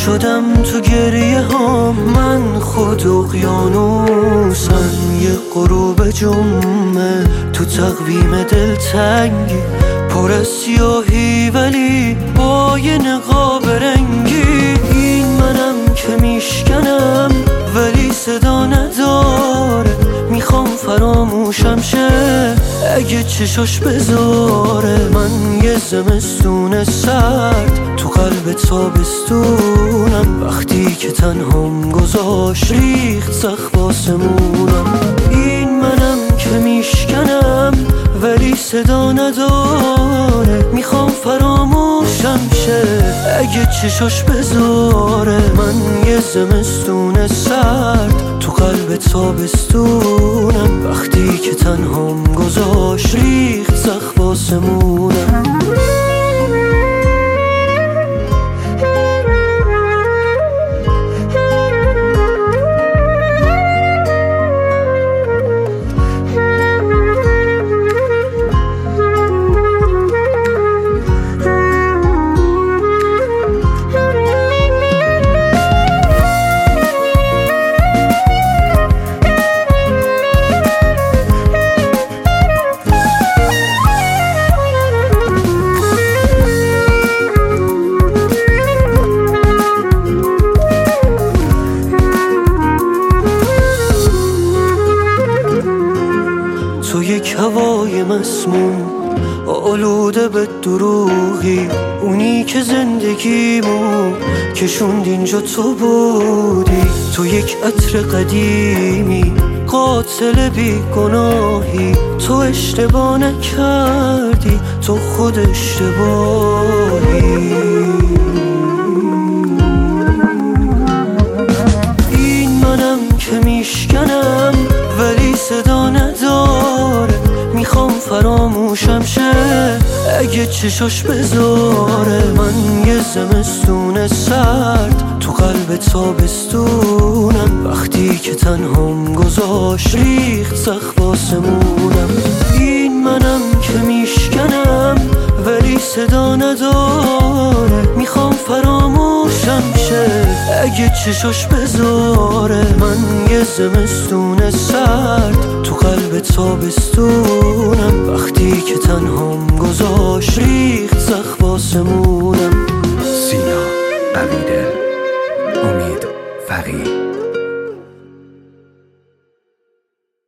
شدم تو گریه هم، من خود اقیانوسم. یه غروب جمعه تو تقویم دلتنگی، پر از سیاهی ولی با یه نقاب رنگی. این منم که میشکنم ولی صدا نداره، میخوام فراموشم شه اگه چشاش بذاره. من یه زمستون سرد تو قلب تابستونم، وقتی که تنهام گذاشت ریخت سقف آسمونم. این منم که میشکنم ولی صدا نداره، میخوام فراموشم شه اگه چشاش بذاره. من یه زمستون سرد تو قلب تابستونم، وقتی که تنهام گذاشت ریخت سقف آسمونم. تو یک هوای مسموم آلوده به دروغی، اونی که زندگیمو کشوند اینجا تو بودی. تو یک عطر قدیمی قاتل بی گناهی، تو اشتباه نکردی، تو خود اشتباهی. این منم که میشکنم ولی صدا نداره، میخوام فراموشم شه اگه چشاش بذاره. من یه زمستون سرد تو قلب تابستونم، وقتی که تنهام گذاشت ریخت سقف آسمونم. این منم که میشکنم ولی صدا نداره، میخوام فراموشم شه اگه چشاش بذاره. من یه زمستون سرد تو قلب تابستونم، وقتی که تنهام گذاشت ریخت سقف آسمونم. سینا قویدل، امید فقیه.